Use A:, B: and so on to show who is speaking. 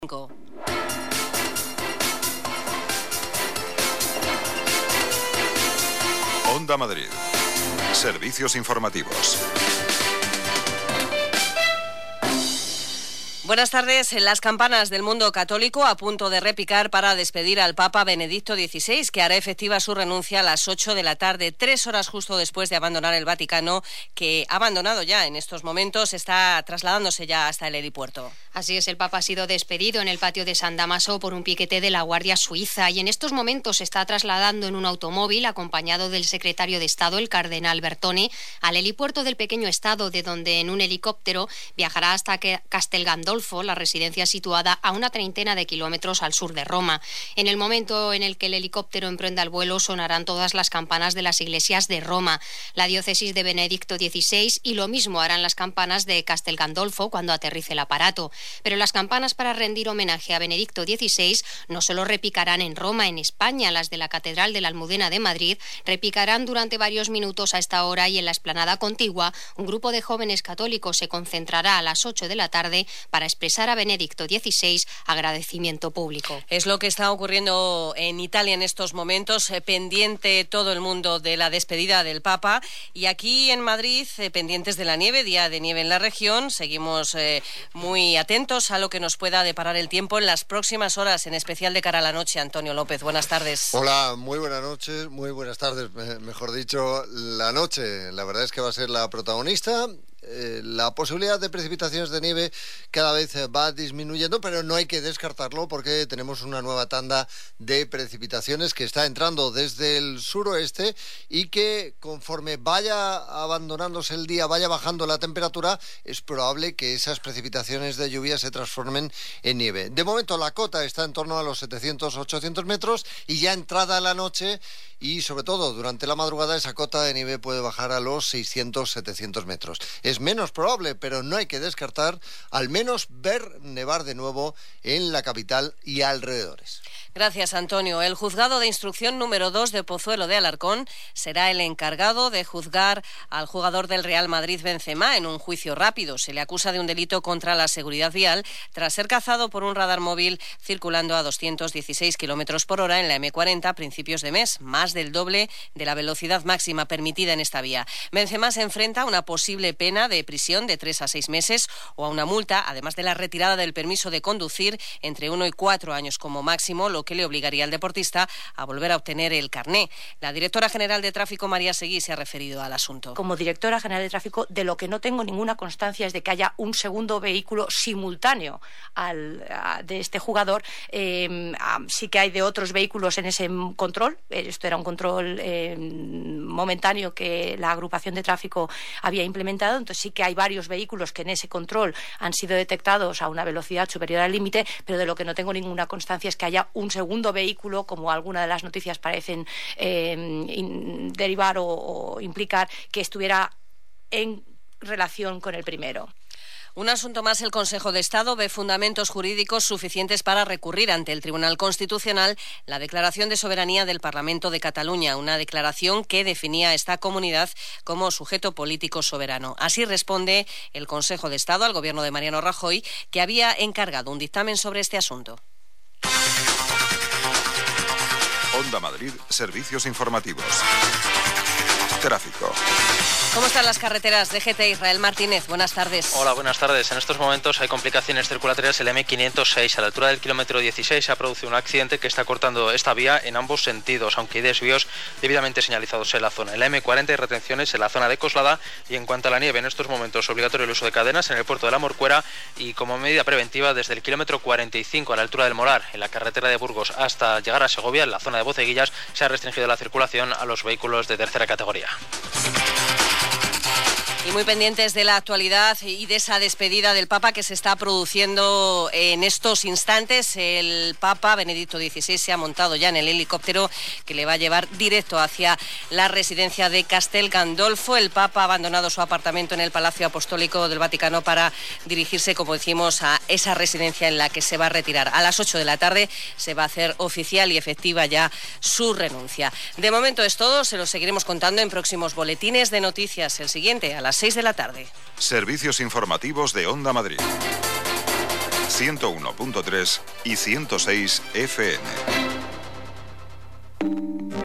A: Onda Madrid. Servicios informativos.
B: Buenas tardes. Las campanas del mundo católico a punto de repicar para despedir al Papa Benedicto XVI, que hará efectiva su renuncia a las 8 de la tarde, 3 horas justo después de abandonar el Vaticano, que ha abandonado ya en estos momentos, está trasladándose ya hasta el helipuerto.
C: Así es, el Papa ha sido despedido en el patio de San Dámaso por un piquete de la Guardia Suiza y en estos momentos se está trasladando en un automóvil acompañado del secretario de Estado, el cardenal Bertone, al helipuerto del pequeño estado, de donde en un helicóptero viajará hasta Castel Gandolfo, la residencia situada a una 30 de kilómetros al sur de Roma. En el momento en el que el helicóptero emprenda el vuelo sonarán todas las campanas de las iglesias de Roma, la diócesis de Benedicto XVI, y lo mismo harán las campanas de Castel Gandolfo cuando aterrice el aparato. Pero las campanas para rendir homenaje a Benedicto XVI no solo repicarán en Roma, en España. Las de la Catedral de la Almudena de Madrid repicarán durante varios minutos a esta hora, y en la explanada contigua un grupo de jóvenes católicos se concentrará a las 8 de la tarde para expresar a Benedicto XVI agradecimiento público.
B: Es lo que está ocurriendo en Italia en estos momentos, pendiente todo el mundo de la despedida del Papa, y aquí en Madrid pendientes de la nieve, día de nieve en la región. Seguimos muy atentos a lo que nos pueda deparar el tiempo en las próximas horas, en especial de cara a la noche. Antonio López, buenas tardes.
D: Hola, muy buenas noches, muy buenas tardes, mejor dicho. La noche, la verdad es que va a ser la protagonista. La posibilidad de precipitaciones de nieve cada vez va disminuyendo, pero no hay que descartarlo porque tenemos una nueva tanda de precipitaciones que está entrando desde el suroeste y que conforme vaya abandonándose el día, vaya bajando la temperatura, es probable que esas precipitaciones de lluvia se transformen en nieve. De momento la cota está en torno a los 700-800 metros y ya entrada la noche y sobre todo durante la madrugada esa cota de nieve puede bajar a los 600-700 metros. Es menos probable, pero no hay que descartar al menos ver nevar de nuevo en la capital y alrededores.
B: Gracias, Antonio. El juzgado de instrucción número 2 de Pozuelo de Alarcón será el encargado de juzgar al jugador del Real Madrid, Benzema, en un juicio rápido. Se le acusa de un delito contra la seguridad vial tras ser cazado por un radar móvil circulando a 216 kilómetros por hora en la M40 a principios de mes, más del doble de la velocidad máxima permitida en esta vía. Benzema se enfrenta a una posible pena de prisión de 3 a 6 meses o a una multa, además de la retirada del permiso de conducir, entre 1 y 4 años como máximo, lo que le obligaría al deportista a volver a obtener el carné. La directora general de Tráfico, María Seguí, se ha referido al asunto.
E: Como directora general de Tráfico, de lo que no tengo ninguna constancia es de que haya un segundo vehículo simultáneo de este jugador. Sí que hay de otros vehículos en ese control. Esto era un control momentáneo que la agrupación de tráfico había implementado. Entonces sí que hay varios vehículos que en ese control han sido detectados a una velocidad superior al límite, pero de lo que no tengo ninguna constancia es que haya un segundo vehículo, como alguna de las noticias parecen derivar o implicar, que estuviera en relación con el primero.
B: Un asunto más. El Consejo de Estado ve fundamentos jurídicos suficientes para recurrir ante el Tribunal Constitucional la declaración de soberanía del Parlamento de Cataluña, una declaración que definía a esta comunidad como sujeto político soberano. Así responde el Consejo de Estado al Gobierno de Mariano Rajoy, que había encargado un dictamen sobre este asunto.
A: Onda Madrid, servicios informativos. Tráfico.
B: ¿Cómo están las carreteras? DGT, Israel Martínez, buenas tardes.
F: Hola, buenas tardes. En estos momentos hay complicaciones circulatorias. El M506, a la altura del kilómetro 16, se ha producido un accidente que está cortando esta vía en ambos sentidos, aunque hay desvíos debidamente señalizados en la zona. En la M40 hay retenciones en la zona de Coslada, y en cuanto a la nieve, en estos momentos obligatorio el uso de cadenas en el puerto de la Morcuera y como medida preventiva desde el kilómetro 45 a la altura del Molar, en la carretera de Burgos hasta llegar a Segovia, en la zona de Boceguillas, se ha restringido la circulación a los vehículos de tercera categoría.
B: Y muy pendientes de la actualidad y de esa despedida del Papa que se está produciendo en estos instantes. El Papa Benedicto XVI se ha montado ya en el helicóptero que le va a llevar directo hacia la residencia de Castel Gandolfo. El Papa ha abandonado su apartamento en el Palacio Apostólico del Vaticano para dirigirse, como decimos, a esa residencia en la que se va a retirar. A las 8 de la tarde se va a hacer oficial y efectiva ya su renuncia. De momento es todo, se lo seguiremos contando en próximos boletines de noticias. El siguiente a las 6 de la tarde.
A: Servicios informativos de Onda Madrid. 101.3 y 106 FM.